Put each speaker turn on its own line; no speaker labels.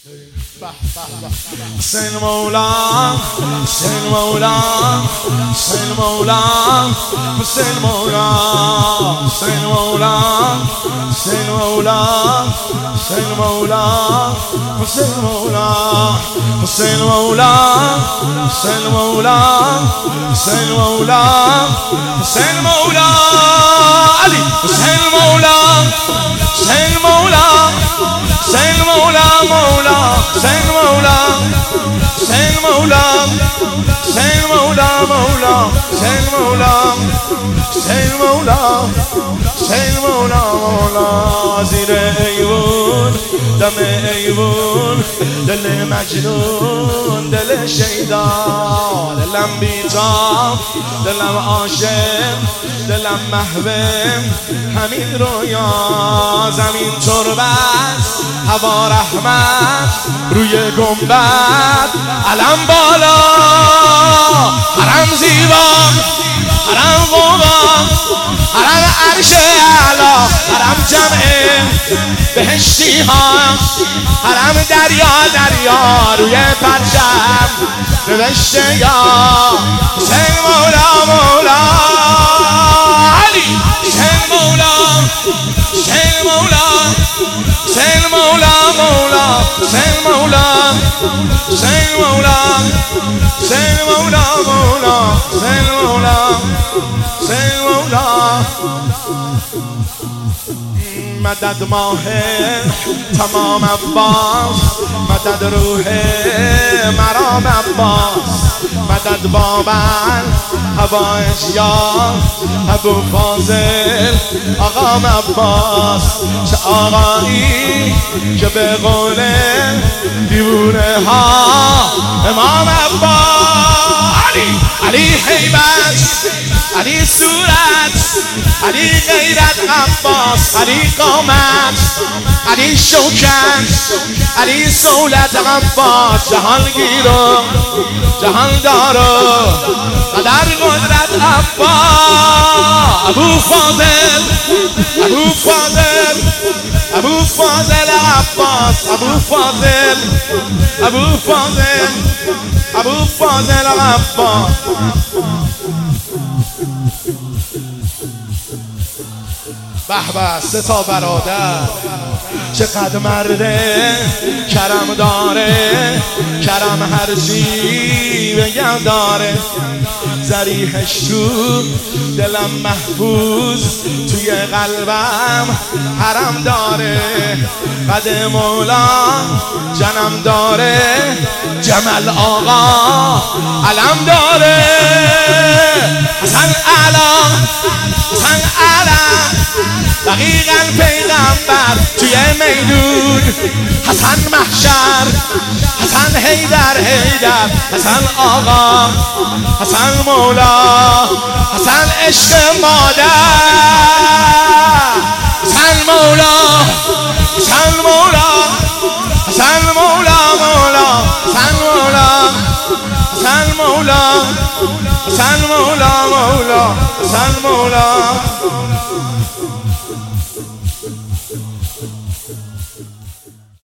حسین مولا حسین مولا حسین مولا حسین مولا حسین مولا حسین مولا حسین مولا حسین مولا حسین مولا حسین مولا حسین مولا حسین مولا علی حسین مولا حسین مولا حسین مولا مولا حسین مولا حسین مولا حسین مولا مولا حسین مولا حسین مولا حسین مولا مولا زیر ایوون دم ایوون دل مجنون دل شیدا دلم بی‌تاب دلم عاشق دلم محوم همین رویا زمین تربت هوا رحمت روی گنبد علم بالا حرم زیبا حرم قبا حرم عرش اعلا حرم جمع بهشتی ها حرم دریا دریا روی پرچم نوشته یا حسین مولا مولا علی حسین مولا حسین مولا حسین مولا مولا حسین مولا حسین مولا حسین مولا مولا حسین مولا حسین مولا مدد ماه تمام عباس مدد روح مرام عباس مدد بابل هوایش یار ابو فاضل آقام عباس چه آقایی که به قول دیوونه ها امام عباس علی علی حیبت علی صورت علی غیرت عباس علی قامت علی شوکت علی سولت عباس جهانگیر و جهاندار قدر قدرت عباس ابو فاضل ابو فاضل ابو فاضل عباس ابو فاضل ابو فاضل ابو فاضل عباس به به سه تا برادر چقدر مرده کرم داره کرم هرچی بگم داره ذریحش تو دلم محفوظ توی قلبم حرم داره قد مولا جنم داره جمل آقا علم داره حسن اعلا حسن علم دقیقاً پیغمبر توی میدون حسن محشر حسن حیدر حیدر حسن آقا حسن مولا حسن عشق مادر حسن مولا حسن مولا حسن مولا مولا حسن مولا حسن مولا حسن مولا مولا حسن مولا